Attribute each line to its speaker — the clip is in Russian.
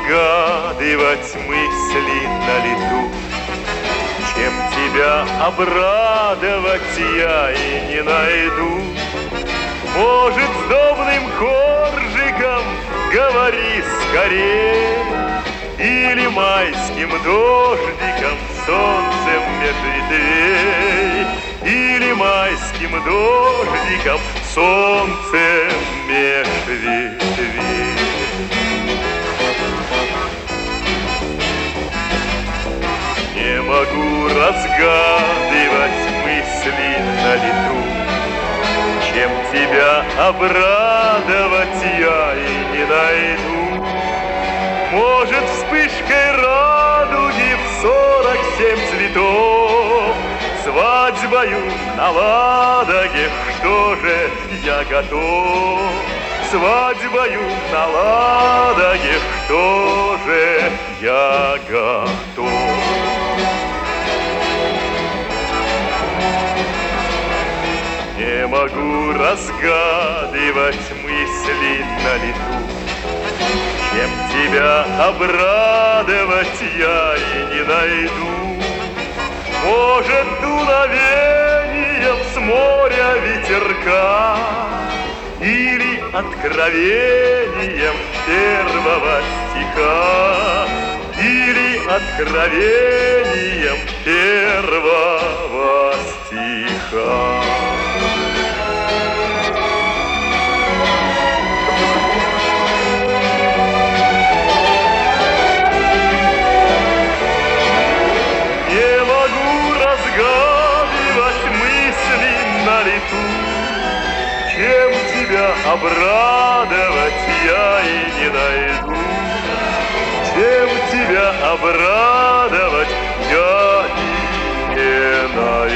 Speaker 1: разгадывать мысли на лету. Чем тебя обрадовать я и не найду. Может, сдобным коржиком говори скорей, или майским дождиком солнцем меж ветвей, или майским дождиком солнцем меж ветвей. Не могу разгадывать мысли на лету. Чем тебя обрадовать я и не найду. Может, вспышкой радуги в 47 цветов, свадьбою на Ладоге, что же я готов. Свадьбою на Ладоге, что же я готов. Не могу разгадывать мысли на лету. Чем тебя обрадовать я и не найду. Может, дуновением с моря ветерка или откровением первого стиха, или откровением первого стиха. Чем тебя обрадовать я и не найду. Чем тебя обрадовать я и не найду.